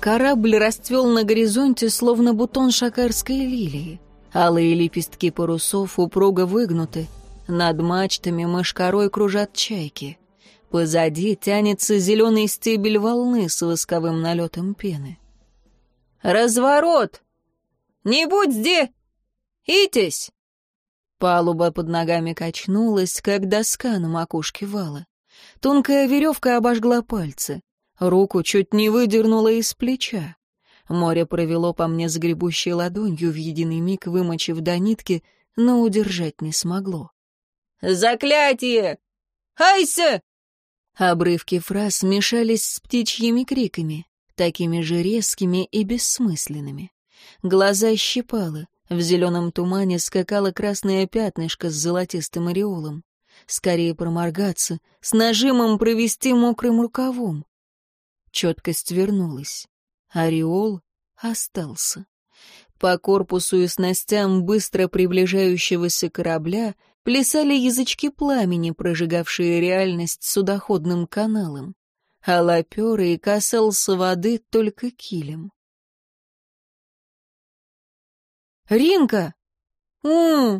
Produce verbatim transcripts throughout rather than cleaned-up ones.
Корабль расцвел на горизонте, словно бутон шакарской лилии. Алые лепестки парусов упруго выгнуты. Над мачтами мошкарой кружат чайки. Позади тянется зеленый стебель волны с восковым налетом пены. «Разворот! Не будь здесь! Итесь!» Палуба под ногами качнулась, как доска на макушке вала. Тонкая веревка обожгла пальцы. Руку чуть не выдернула из плеча. Море провело по мне загребущей ладонью, в единый миг вымочив до нитки, но удержать не смогло. «Заклятие! Айся!» Обрывки фраз смешались с птичьими криками, такими же резкими и бессмысленными. Глаза щипало, в зеленом тумане скакало красное пятнышко с золотистым ореолом. Скорее проморгаться, с нажимом провести мокрым рукавом. Четкость вернулась. Ореол остался. По корпусу и снастям быстро приближающегося корабля плясали язычки пламени, прожигавшие реальность судоходным каналом, а лаперый касался воды только килем. «Ринка! у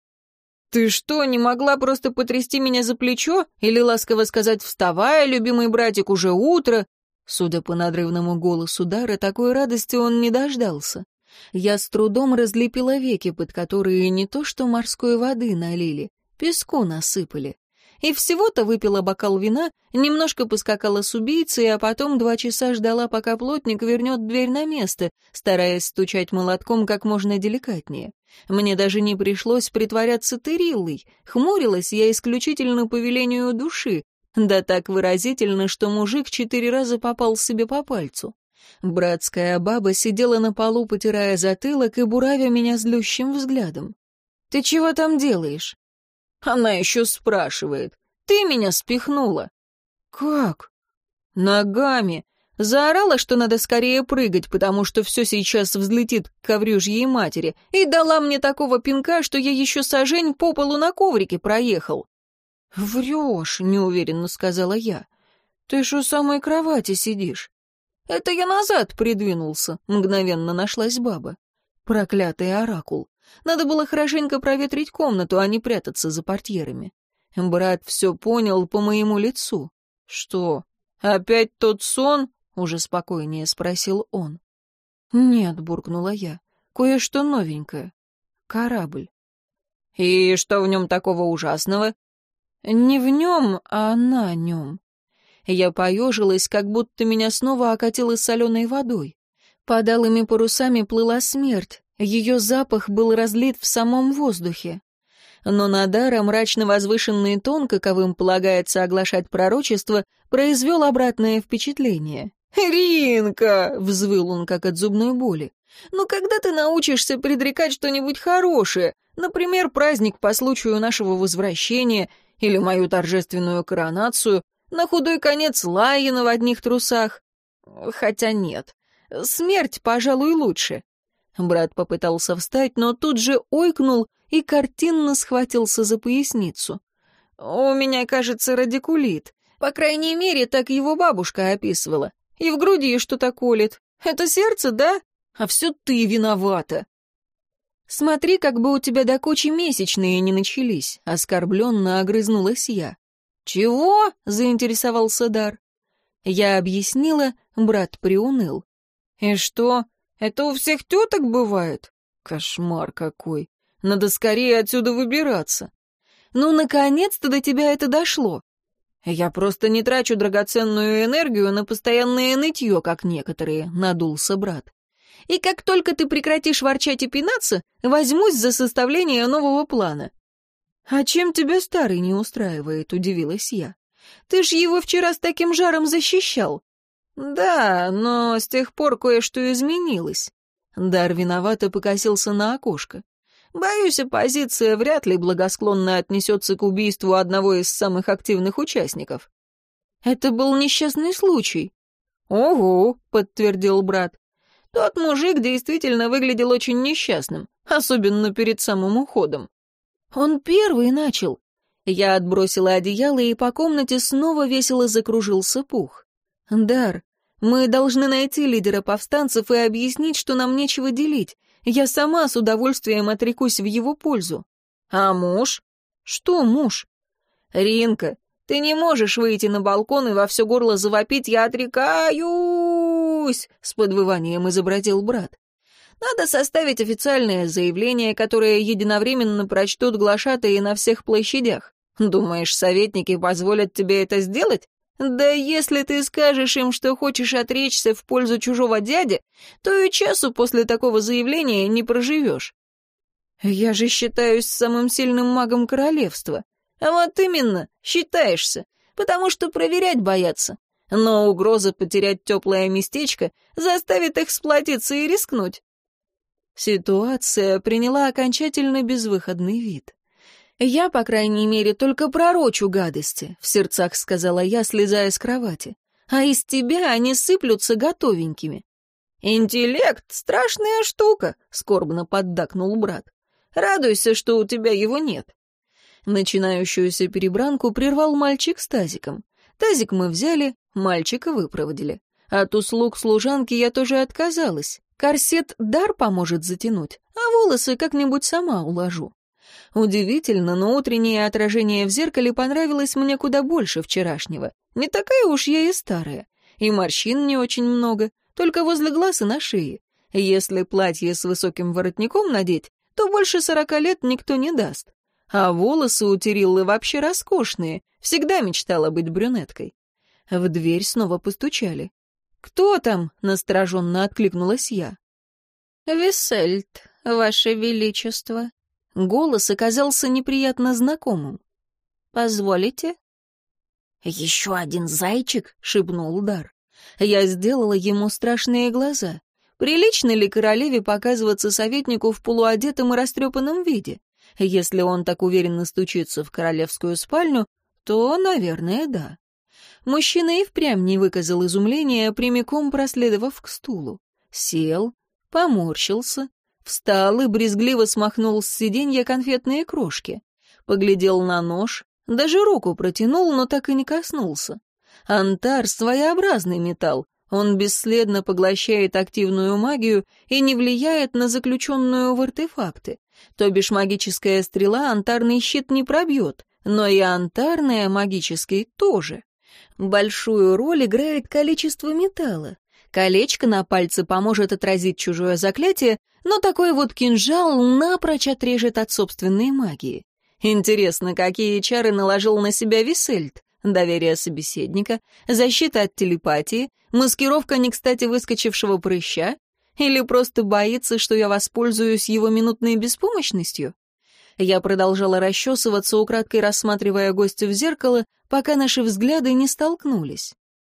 Ты что, не могла просто потрясти меня за плечо или ласково сказать «Вставай, любимый братик, уже утро»?» Судя по надрывному голосу Дара, такой радости он не дождался. Я с трудом разлепила веки, под которые не то что морской воды налили, песку насыпали. И всего-то выпила бокал вина, немножко поскакала с убийцей, а потом два часа ждала, пока плотник вернет дверь на место, стараясь стучать молотком как можно деликатнее. Мне даже не пришлось притворяться Териллой, хмурилась я исключительно по велению души, да так выразительно, что мужик четыре раза попал себе по пальцу. Братская баба сидела на полу, потирая затылок и буравя меня злющим взглядом. «Ты чего там делаешь?» Она еще спрашивает. «Ты меня спихнула». «Как?» «Ногами». Заорала, что надо скорее прыгать, потому что все сейчас взлетит к коврюжьей матери, и дала мне такого пинка, что я еще сажень по полу на коврике проехал. «Врешь», — неуверенно сказала я. «Ты ж у самой кровати сидишь». «Это я назад придвинулся», — мгновенно нашлась баба. Проклятый оракул. Надо было хорошенько проветрить комнату, а не прятаться за портьерами. Брат все понял по моему лицу. «Что, опять тот сон?» — уже спокойнее спросил он. «Нет», — буркнула я, — «кое-что новенькое. Корабль». «И что в нем такого ужасного?» «Не в нем, а на нем». Я поежилась, как будто меня снова окатило соленой водой. Под алыми парусами плыла смерть, ее запах был разлит в самом воздухе. Но Надара, мрачно возвышенный тон, каковым полагается оглашать пророчество, произвел обратное впечатление. «Ринка!» — взвыл он, как от зубной боли. «Ну когда ты научишься предрекать что-нибудь хорошее, например, праздник по случаю нашего возвращения или мою торжественную коронацию, на худой конец Лайена в одних трусах? Хотя нет, смерть, пожалуй, лучше». Брат попытался встать, но тут же ойкнул и картинно схватился за поясницу. «У меня, кажется, радикулит. По крайней мере, так его бабушка описывала. И в груди что-то колет. Это сердце, да? А все ты виновата». «Смотри, как бы у тебя до кучи месячные не начались», — оскорбленно огрызнулась я. «Чего?» — заинтересовался Дар. Я объяснила, брат приуныл. «И что, это у всех теток бывает? Кошмар какой! Надо скорее отсюда выбираться». «Ну, наконец-то до тебя это дошло. Я просто не трачу драгоценную энергию на постоянное нытье, как некоторые», — надулся брат. «И как только ты прекратишь ворчать и пинаться, возьмусь за составление нового плана». «А чем тебя старый не устраивает?» — удивилась я. «Ты ж его вчера с таким жаром защищал». «Да, но с тех пор кое-что изменилось». Дар виновато покосился на окошко. «Боюсь, оппозиция вряд ли благосклонно отнесется к убийству одного из самых активных участников». «Это был несчастный случай». «Ого», — подтвердил брат. «Тот мужик действительно выглядел очень несчастным, особенно перед самым уходом». «Он первый начал». Я отбросила одеяло, и по комнате снова весело закружился пух. «Дар, Мы должны найти лидера повстанцев и объяснить, что нам нечего делить. Я сама с удовольствием отрекусь в его пользу». «А муж?» «Что муж?» «Ринка, ты не можешь выйти на балкон и во все горло завопить «Я отрекаюсь!» — с подвыванием изобразил брат. «Надо составить официальное заявление, которое единовременно прочтут глашатые на всех площадях. Думаешь, советники позволят тебе это сделать? Да если ты скажешь им, что хочешь отречься в пользу чужого дяди, то и часу после такого заявления не проживешь». «Я же считаюсь самым сильным магом королевства». «А вот именно, считаешься, потому что проверять боятся. Но угроза потерять теплое местечко заставит их сплотиться и рискнуть». Ситуация приняла окончательно безвыходный вид. «Я, по крайней мере, только пророчу гадости», — в сердцах сказала я, слезая с кровати. «А из тебя они сыплются готовенькими». «Интеллект — страшная штука», — скорбно поддакнул брат. «Радуйся, что у тебя его нет». Начинающуюся перебранку прервал мальчик с тазиком. Тазик мы взяли, мальчика выпроводили. От услуг служанки я тоже отказалась. Корсет дар поможет затянуть, а волосы как-нибудь сама уложу. Удивительно, но утреннее отражение в зеркале понравилось мне куда больше вчерашнего. Не такая уж я и старая. И морщин не очень много, только возле глаз и на шее. Если платье с высоким воротником надеть, то больше сорока лет никто не даст. А волосы у Териллы вообще роскошные, всегда мечтала быть брюнеткой. В дверь снова постучали. «Кто там?» — настороженно откликнулась я. «Висельд, ваше величество». Голос оказался неприятно знакомым. «Позволите?» «Еще один зайчик?» — шепнул Дар. Я сделала ему страшные глаза. Прилично ли королеве показываться советнику в полуодетом и растрепанном виде? Если он так уверенно стучится в королевскую спальню, то, наверное, да. Мужчина и впрямь не выказал изумления, прямиком проследовав к стулу. Сел, поморщился, встал и брезгливо смахнул с сиденья конфетные крошки. Поглядел на нож, даже руку протянул, но так и не коснулся. Антар — своеобразный металл. Он бесследно поглощает активную магию и не влияет на заключенную в артефакты. То бишь магическая стрела антарный щит не пробьет, но и антарная магический тоже. Большую роль играет количество металла. Колечко на пальце поможет отразить чужое заклятие, но такой вот кинжал напрочь отрежет от собственной магии. Интересно, какие чары наложил на себя Висельд? Доверие собеседника, защита от телепатии, маскировка не кстати выскочившего прыща? Или просто боится, что я воспользуюсь его минутной беспомощностью? Я продолжала расчесываться, украдкой рассматривая гостя в зеркало, пока наши взгляды не столкнулись.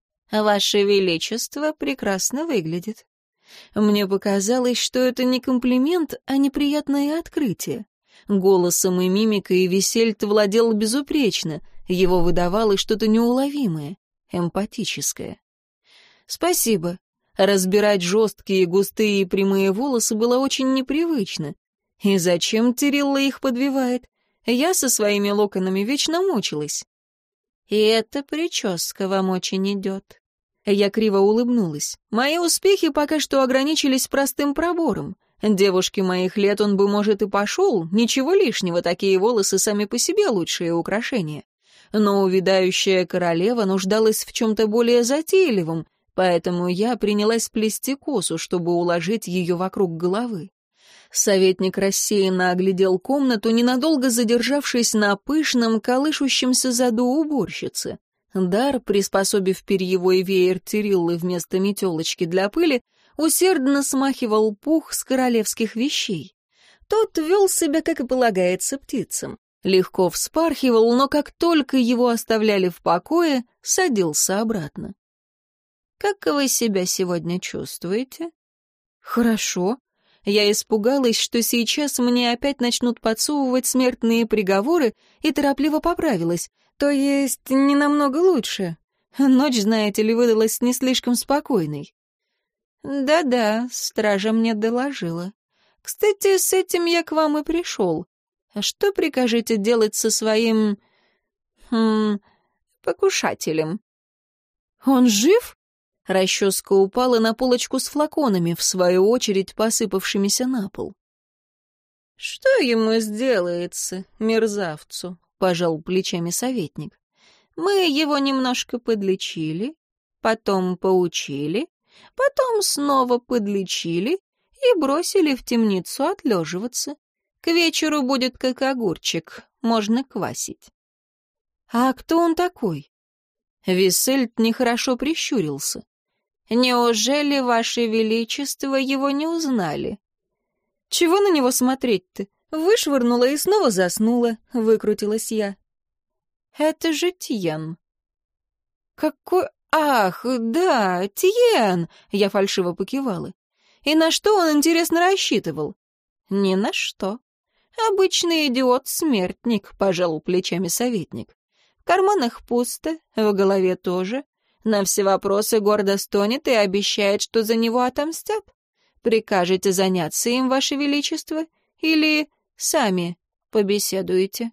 «Ваше Величество прекрасно выглядит». Мне показалось, что это не комплимент, а неприятное открытие. Голосом и мимикой Висельд владел безупречно, его выдавало что-то неуловимое, эмпатическое. «Спасибо». Разбирать жесткие, густые и прямые волосы было очень непривычно. И зачем Терилла их подвивает? Я со своими локонами вечно мучилась. «И эта прическа вам очень идет». Я криво улыбнулась. Мои успехи пока что ограничились простым пробором. Девушке моих лет он бы, может, и пошел, ничего лишнего, такие волосы сами по себе лучшие украшения. Но увядающая королева нуждалась в чем-то более затейливом, поэтому я принялась плести косу, чтобы уложить ее вокруг головы. Советник рассеянно оглядел комнату, ненадолго задержавшись на пышном, колышущемся заду уборщицы. Дар, приспособив перьевой веер Териллы вместо метелочки для пыли, усердно смахивал пух с королевских вещей. Тот вел себя, как и полагается, птицам. Легко вспархивал, но как только его оставляли в покое, садился обратно. «Как вы себя сегодня чувствуете?» «Хорошо». Я испугалась, что сейчас мне опять начнут подсовывать смертные приговоры, и торопливо поправилась. То есть, не намного лучше. Ночь, знаете ли, выдалась не слишком спокойной. «Да-да, стража мне доложила. Кстати, с этим я к вам и пришел. Что прикажете делать со своим... Хм... покушателем?» «Он жив?» Расческа упала на полочку с флаконами, в свою очередь посыпавшимися на пол. «Что ему сделается, мерзавцу?» — пожал плечами советник. «Мы его немножко подлечили, потом поучили, потом снова подлечили и бросили в темницу отлеживаться. К вечеру будет как огурчик, можно квасить». «А кто он такой?» Виссельд нехорошо прищурился. «Неужели, Ваше Величество, его не узнали?» «Чего на него смотреть-то? Вышвырнула и снова заснула», — выкрутилась я. «Это же Тьен». «Какой... Ах, да, Тьен!» — я фальшиво покивала. «И на что он, интересно, рассчитывал?» «Ни на что. Обычный идиот-смертник», — пожал плечами советник. «В карманах пусто, в голове тоже. На все вопросы гордо стонет и обещает, что за него отомстят. Прикажете заняться им, Ваше Величество, или сами побеседуете?»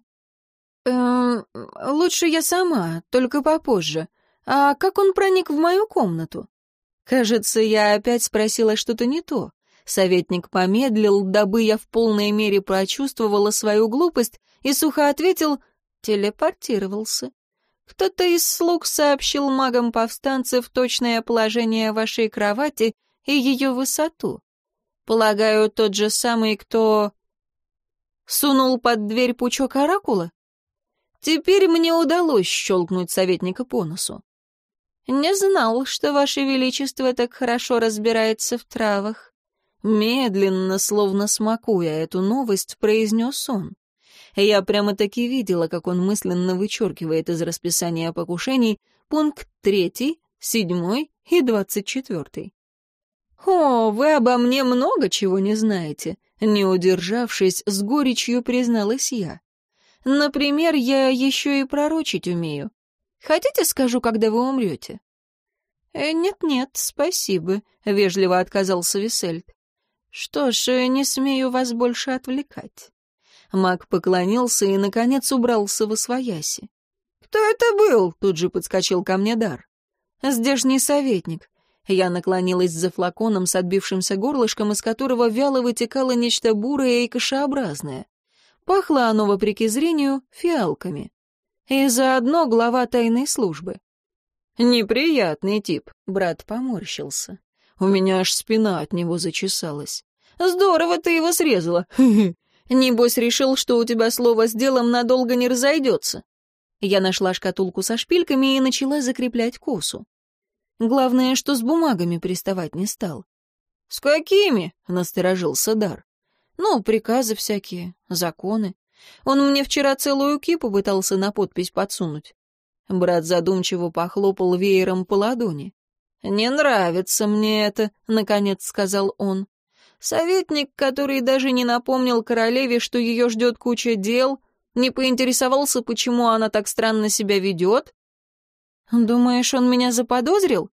«Эм, лучше я сама, только попозже. А как он проник в мою комнату?» Кажется, я опять спросила что-то не то. Советник помедлил, дабы я в полной мере прочувствовала свою глупость, и сухо ответил: «Телепортировался. Кто-то из слуг сообщил магам повстанцев точное положение вашей кровати и ее высоту. Полагаю, тот же самый, кто сунул под дверь пучок оракула?» Теперь мне удалось щелкнуть советника по носу. «Не знал, что Ваше Величество так хорошо разбирается в травах». Медленно, словно смакуя эту новость, произнес он. Я прямо-таки видела, как он мысленно вычеркивает из расписания покушений пункт третий, седьмой и двадцать четвертый. «О, вы обо мне много чего не знаете», — не удержавшись, с горечью призналась я. «Например, я еще и пророчить умею. Хотите, скажу, когда вы умрете?» «Нет-нет, спасибо», — вежливо отказался Виссельд. «Что ж, не смею вас больше отвлекать». Маг поклонился и, наконец, убрался восвояси. «Кто это был?» — тут же подскочил ко мне Дар. «Здешний советник». Я наклонилась за флаконом с отбившимся горлышком, из которого вяло вытекало нечто бурое и кашеобразное. Пахло оно, вопреки зрению, фиалками. И заодно глава тайной службы. «Неприятный тип», — брат поморщился. У меня аж спина от него зачесалась. «Здорово ты его срезала. Небось решил, что у тебя слово с делом надолго не разойдется». Я нашла шкатулку со шпильками и начала закреплять косу. Главное, что с бумагами приставать не стал. «С какими?» — насторожился Дар. «Ну, приказы всякие, законы. Он мне вчера целую кипу пытался на подпись подсунуть». Брат задумчиво похлопал веером по ладони. «Не нравится мне это», — наконец сказал он. «Советник, который даже не напомнил королеве, что ее ждет куча дел, не поинтересовался, почему она так странно себя ведет?» «Думаешь, он меня заподозрил?»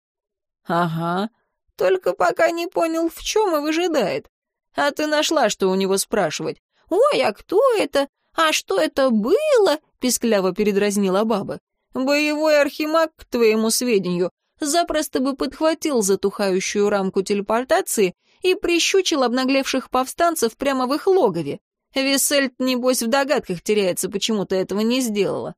«Ага, только пока не понял, в чем и выжидает. А ты нашла, что у него спрашивать. «Ой, а кто это? А что это было?» — пискляво передразнила баба. «Боевой архимаг, к твоему сведению, запросто бы подхватил затухающую рамку телепортации и прищучил обнаглевших повстанцев прямо в их логове. Виссельд, небось, в догадках теряется, почему ты этого не сделала».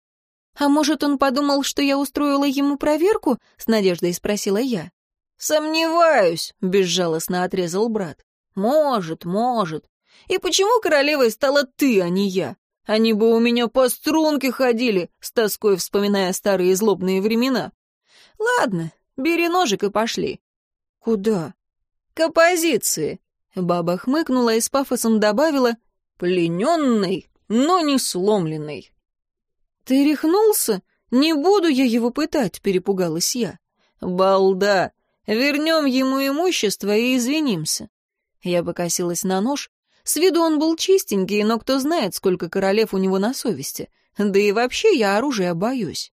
«А может, он подумал, что я устроила ему проверку?» — с надеждой спросила я. «Сомневаюсь», — безжалостно отрезал брат. «Может, может. И почему королевой стала ты, а не я? Они бы у меня по струнке ходили», — с тоской вспоминая старые злобные времена. «Ладно, бери ножик и пошли». «Куда?» «К оппозиции», — баба хмыкнула и с пафосом добавила: «плененный, но не сломленный». «Ты рехнулся? Не буду я его пытать», — перепугалась я. «Балда! Вернем ему имущество и извинимся». Я покосилась на нож. С виду он был чистенький, но кто знает, сколько королев у него на совести. Да и вообще я оружия боюсь.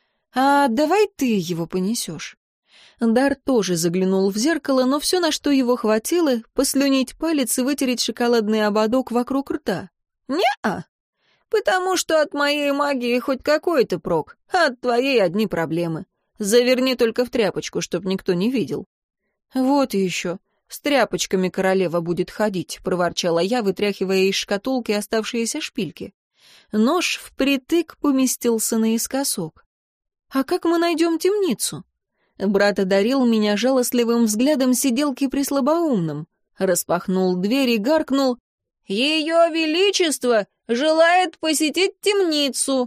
«А давай ты его понесешь». Дар тоже заглянул в зеркало, но все, на что его хватило, послюнить палец и вытереть шоколадный ободок вокруг рта. «Не-а, потому что от моей магии хоть какой-то прок, а от твоей одни проблемы. Заверни только в тряпочку, чтоб никто не видел». «Вот еще. С тряпочками королева будет ходить», — проворчала я, вытряхивая из шкатулки оставшиеся шпильки. Нож впритык поместился наискосок. «А как мы найдем темницу?» Брат одарил меня жалостливым взглядом сиделки при слабоумном. Распахнул дверь и гаркнул: «Ее Величество желает посетить темницу!»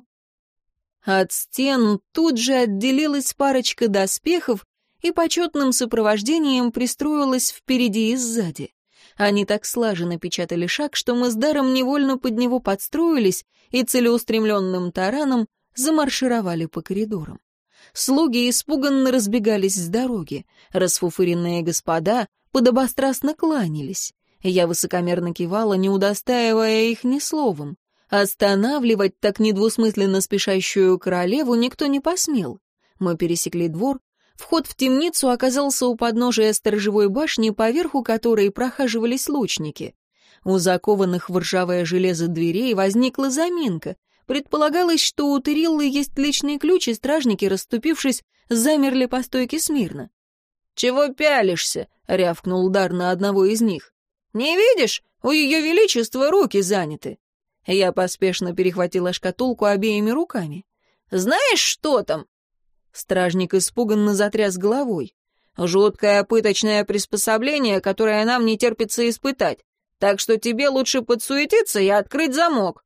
От стен тут же отделилась парочка доспехов и почетным сопровождением пристроилась впереди и сзади. Они так слаженно печатали шаг, что мы с Даром невольно под него подстроились и целеустремленным тараном замаршировали по коридорам. Слуги испуганно разбегались с дороги. Расфуфыренные господа подобострастно кланялись. Я высокомерно кивала, не удостаивая их ни словом. Останавливать так недвусмысленно спешащую королеву никто не посмел. Мы пересекли двор. Вход в темницу оказался у подножия сторожевой башни, поверху которой прохаживались лучники. У закованных в ржавое железо дверей возникла заминка. Предполагалось, что у Териллы есть личный ключ, и стражники, расступившись, замерли по стойке смирно. «Чего пялишься?» — рявкнул Дар на одного из них. «Не видишь? У ее величества руки заняты». Я поспешно перехватила шкатулку обеими руками. «Знаешь, что там?» Стражник испуганно затряс головой. «Жуткое пыточное приспособление, которое нам не терпится испытать. Так что тебе лучше подсуетиться и открыть замок».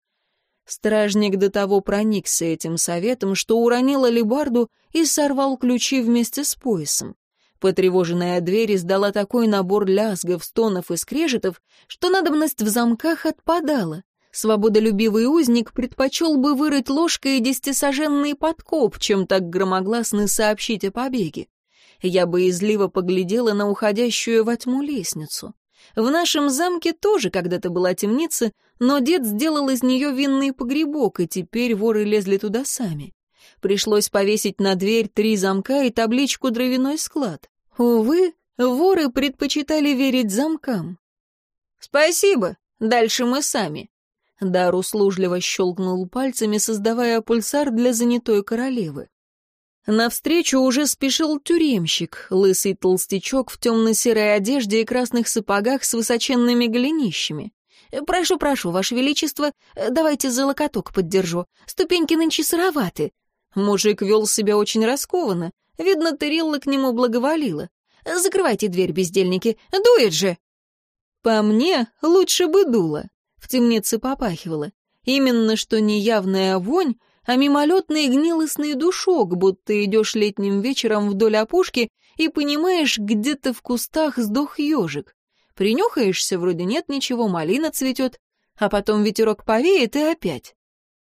Стражник до того проникся этим советом, что уронил алебарду и сорвал ключи вместе с поясом. Потревоженная дверь издала такой набор лязгов, стонов и скрежетов, что надобность в замках отпадала. Свободолюбивый узник предпочел бы вырыть ложкой десятисаженный подкоп, чем так громогласно сообщить о побеге. Я боязливо поглядела на уходящую во тьму лестницу. В нашем замке тоже когда-то была темница, но дед сделал из нее винный погребок, и теперь воры лезли туда сами. Пришлось повесить на дверь три замка и табличку «Дровяной склад». Увы, воры предпочитали верить замкам. «Спасибо, дальше мы сами». Дар услужливо щелкнул пальцами, создавая пульсар для занятой королевы. Навстречу уже спешил тюремщик, лысый толстячок в темно-серой одежде и красных сапогах с высоченными голенищами. «Прошу, прошу, Ваше Величество, давайте за локоток поддержу. Ступеньки нынче сыроваты». Мужик вел себя очень раскованно. Видно, Терилла к нему благоволила. «Закрывайте дверь, бездельники, дует же!» По мне, лучше бы дуло. В темнице попахивало. Именно что не явная вонь, а мимолетный гнилостный душок, будто идешь летним вечером вдоль опушки и понимаешь, где-то в кустах сдох ежик. Принюхаешься, вроде нет ничего, малина цветет, а потом ветерок повеет и опять.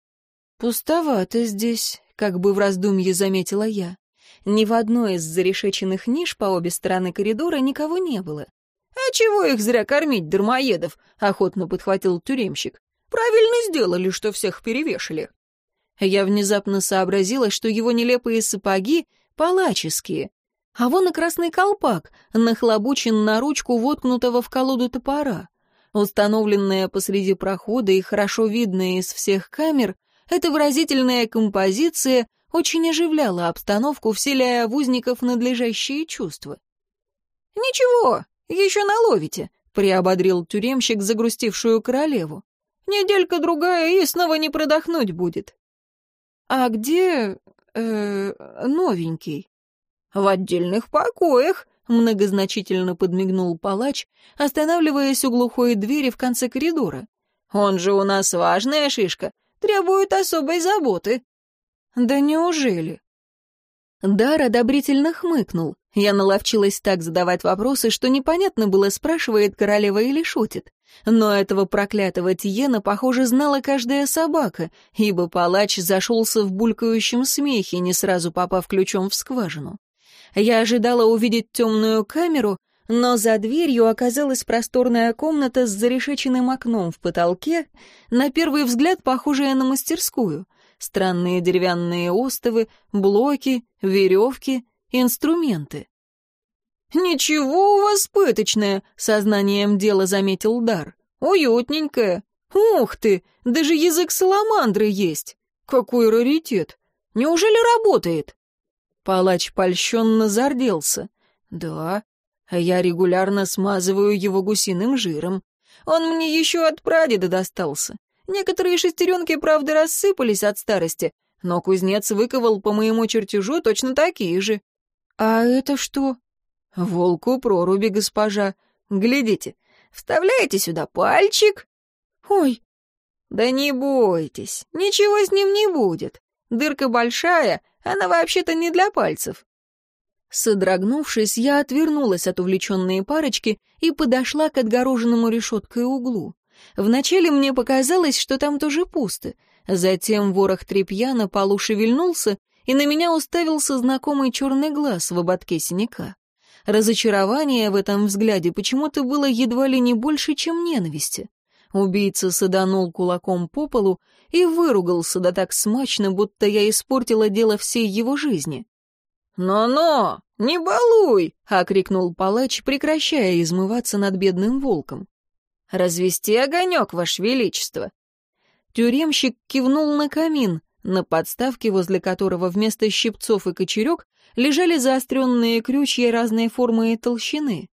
«Пустовато здесь», — как бы в раздумье заметила я. Ни в одной из зарешеченных ниш по обе стороны коридора никого не было. «А чего их зря кормить, дармоедов?» — охотно подхватил тюремщик. «Правильно сделали, что всех перевешали». Я внезапно сообразила, что его нелепые сапоги палаческие, а вон и красный колпак, нахлобучен на ручку воткнутого в колоду топора. Установленная посреди прохода и хорошо видная из всех камер, эта выразительная композиция очень оживляла обстановку, вселяя в узников надлежащие чувства. «Ничего, еще наловите», — приободрил тюремщик загрустившую королеву. «Неделька-другая и снова не продохнуть будет». «А где... э... новенький?» «В отдельных покоях», — многозначительно подмигнул палач, останавливаясь у глухой двери в конце коридора. «Он же у нас важная шишка, требует особой заботы». «Да неужели?» Дар одобрительно хмыкнул. Я наловчилась так задавать вопросы, что непонятно было, спрашивает королева или шутит. Но этого проклятого Тиена, похоже, знала каждая собака, ибо палач зашелся в булькающем смехе, не сразу попав ключом в скважину. Я ожидала увидеть темную камеру, но за дверью оказалась просторная комната с зарешеченным окном в потолке, на первый взгляд похожая на мастерскую. Странные деревянные остовы, блоки, веревки, инструменты. «Ничего у вас пыточное», — сознанием дела заметил Дар. «Уютненькое. Ух ты, даже язык саламандры есть. Какой раритет. Неужели работает?» Палач польщенно зарделся. «Да, а я регулярно смазываю его гусиным жиром. Он мне еще от прадеда достался. Некоторые шестеренки, правда, рассыпались от старости, но кузнец выковал по моему чертежу точно такие же». «А это что?» «Волку проруби, госпожа. Глядите, вставляете сюда пальчик». «Ой!» «Да не бойтесь, ничего с ним не будет. Дырка большая, она вообще-то не для пальцев». Содрогнувшись, я отвернулась от увлеченной парочки и подошла к отгороженному решеткой углу. Вначале мне показалось, что там тоже пусто. Затем ворох тряпья на полу шевельнулся, и на меня уставился знакомый черный глаз в ободке синяка. Разочарование в этом взгляде почему-то было едва ли не больше, чем ненависти. Убийца саданул кулаком по полу и выругался, да так смачно, будто я испортила дело всей его жизни. «Но-но, не балуй!» — окрикнул палач, прекращая измываться над бедным волком. «Развести огонек, ваше величество!» Тюремщик кивнул на камин, на подставке, возле которого вместо щипцов и кочерек лежали заостренные крючья разной формы и толщины.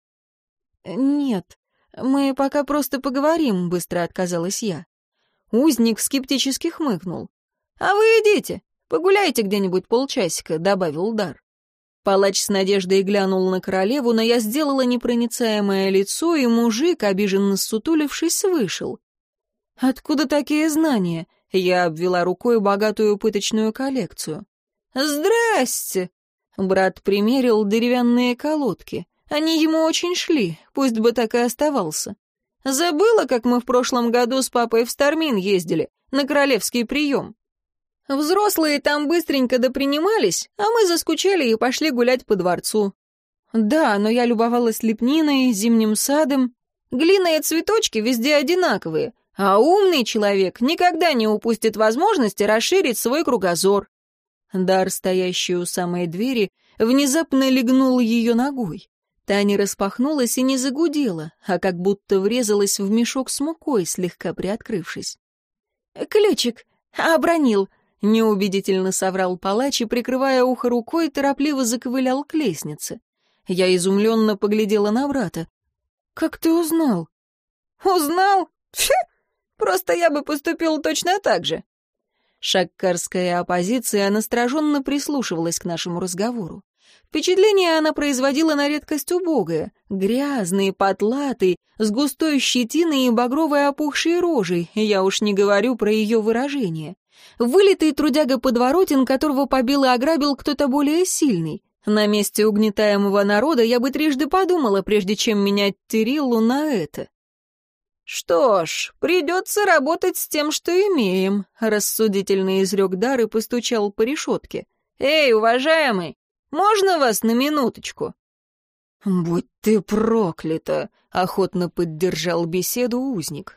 «Нет, мы пока просто поговорим», — быстро отказалась я. Узник скептически хмыкнул. «А вы идите, погуляйте где-нибудь полчасика», — добавил Дар. Палач с надеждой глянул на королеву, но я сделала непроницаемое лицо, и мужик, обиженно ссутулившись, вышел. «Откуда такие знания?» — я обвела рукой богатую пыточную коллекцию. «Здрасте!» — брат примерил деревянные колодки. Они ему очень шли, пусть бы так и оставался. «Забыла, как мы в прошлом году с папой в Стармин ездили, на королевский прием?» Взрослые там быстренько допринимались, а мы заскучали и пошли гулять по дворцу. Да, но я любовалась лепниной, зимним садом. Глина и цветочки везде одинаковые, а умный человек никогда не упустит возможности расширить свой кругозор. Дар, стоящий у самой двери, внезапно легнул ее ногой. Та не распахнулась и не загудела, а как будто врезалась в мешок с мукой, слегка приоткрывшись. «Ключик, обронил», — неубедительно соврал палач и, прикрывая ухо рукой, торопливо заковылял к лестнице. Я изумленно поглядела на брата. «Как ты узнал?» «Узнал? Фу! Просто я бы поступил точно так же». Шаккарская оппозиция настороженно прислушивалась к нашему разговору. Впечатление она производила на редкость убогое. Грязный, потлатый, с густой щетиной и багровой опухшей рожей, я уж не говорю про ее выражение. Вылитый трудяга Подворотен, которого побил и ограбил кто-то более сильный. На месте угнетаемого народа я бы трижды подумала, прежде чем менять Териллу на это. «Что ж, придется работать с тем, что имеем», — рассудительно изрек Дар и постучал по решетке. «Эй, уважаемый, можно вас на минуточку?» «Будь ты проклята!» — охотно поддержал беседу узник.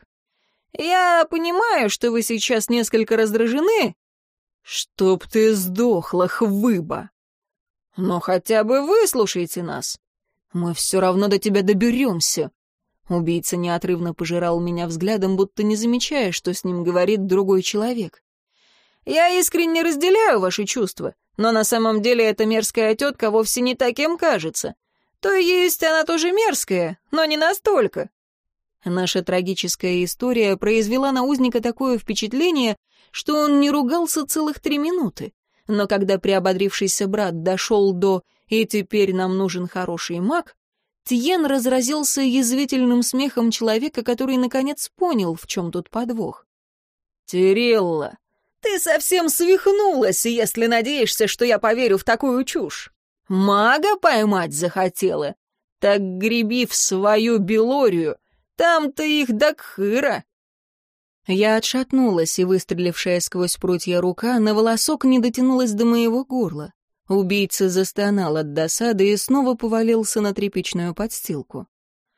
«Я понимаю, что вы сейчас несколько раздражены». «Чтоб ты сдохла, хвыба!» «Но хотя бы выслушайте нас. Мы все равно до тебя доберемся». Убийца неотрывно пожирал меня взглядом, будто не замечая, что с ним говорит другой человек. «Я искренне разделяю ваши чувства, но на самом деле эта мерзкая тетка вовсе не таким кажется. То есть она тоже мерзкая, но не настолько». Наша трагическая история произвела на узника такое впечатление, что он не ругался целых три минуты. Но когда приободрившийся брат дошел до «и теперь нам нужен хороший маг», Тьен разразился язвительным смехом человека, который наконец понял, в чем тут подвох. «Терилла, ты совсем свихнулась, если надеешься, что я поверю в такую чушь. Мага поймать захотела? Так греби в свою Белорию, там-то их до кхыра». Я отшатнулась, и выстрелившая сквозь прутья рука на волосок не дотянулась до моего горла. Убийца застонал от досады и снова повалился на тряпичную подстилку.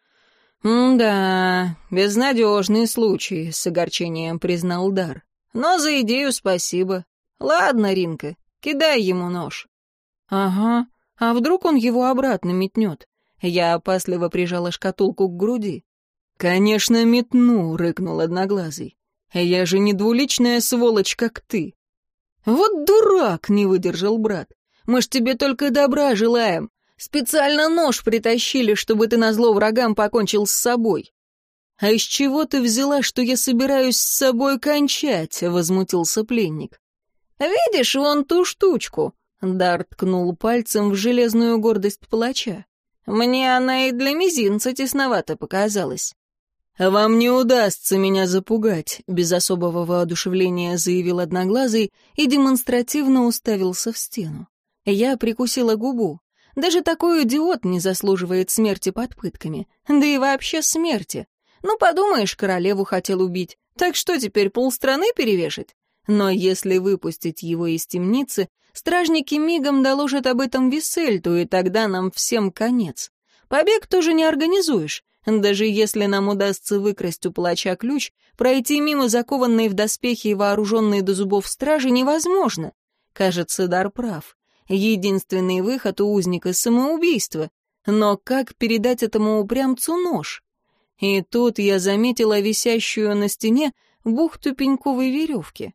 «Да, безнадежный случай», — с огорчением признал Дар. «Но за идею спасибо. Ладно, Ринка, кидай ему нож». «Ага, а вдруг он его обратно метнет?» Я опасливо прижала шкатулку к груди. «Конечно, метну», — рыкнул Одноглазый. «Я же не двуличная сволочь, как ты». «Вот дурак», — не выдержал брат. Мы ж тебе только добра желаем. Специально нож притащили, чтобы ты назло врагам покончил с собой». «А из чего ты взяла, что я собираюсь с собой кончать?» — возмутился пленник. «Видишь вон ту штучку?» — Дар ткнул пальцем в железную гордость палача. «Мне она и для мизинца тесновато показалась». «Вам не удастся меня запугать», — без особого воодушевления заявил Одноглазый и демонстративно уставился в стену. Я прикусила губу. Даже такой идиот не заслуживает смерти под пытками. Да и вообще смерти. Ну, подумаешь, королеву хотел убить. Так что теперь, полстраны перевешать? Но если выпустить его из темницы, стражники мигом доложат об этом Висельту, и тогда нам всем конец. Побег тоже не организуешь. Даже если нам удастся выкрасть у палача ключ, пройти мимо закованной в доспехи и вооруженной до зубов стражи невозможно. Кажется, Дар прав. Единственный выход у узника — самоубийство. Но как передать этому упрямцу нож? И тут я заметила висящую на стене бухту пеньковой веревки.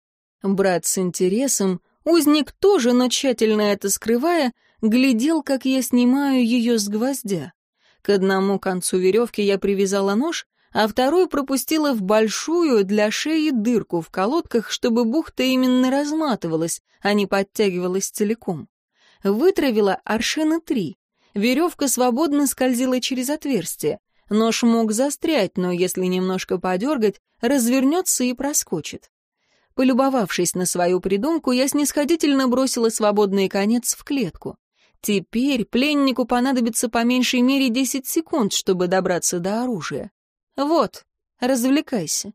Брат с интересом, узник тоже, но тщательно это скрывая, глядел, как я снимаю ее с гвоздя. К одному концу веревки я привязала нож, а второй пропустила в большую для шеи дырку в колодках, чтобы бухта именно разматывалась, а не подтягивалась целиком. Вытравила аршина три. Веревка свободно скользила через отверстие. Нож мог застрять, но если немножко подергать, развернется и проскочит. Полюбовавшись на свою придумку, я снисходительно бросила свободный конец в клетку. Теперь пленнику понадобится по меньшей мере десять секунд, чтобы добраться до оружия. Вот, развлекайся.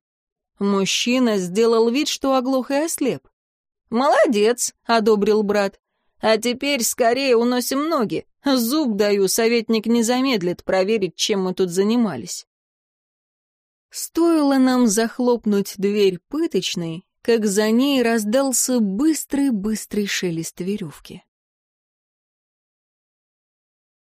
Мужчина сделал вид, что оглох и ослеп. «Молодец», — одобрил брат. «А теперь скорее уносим ноги. Зуб даю, советник не замедлит проверить, чем мы тут занимались». Стоило нам захлопнуть дверь пыточной, как за ней раздался быстрый-быстрый шелест веревки.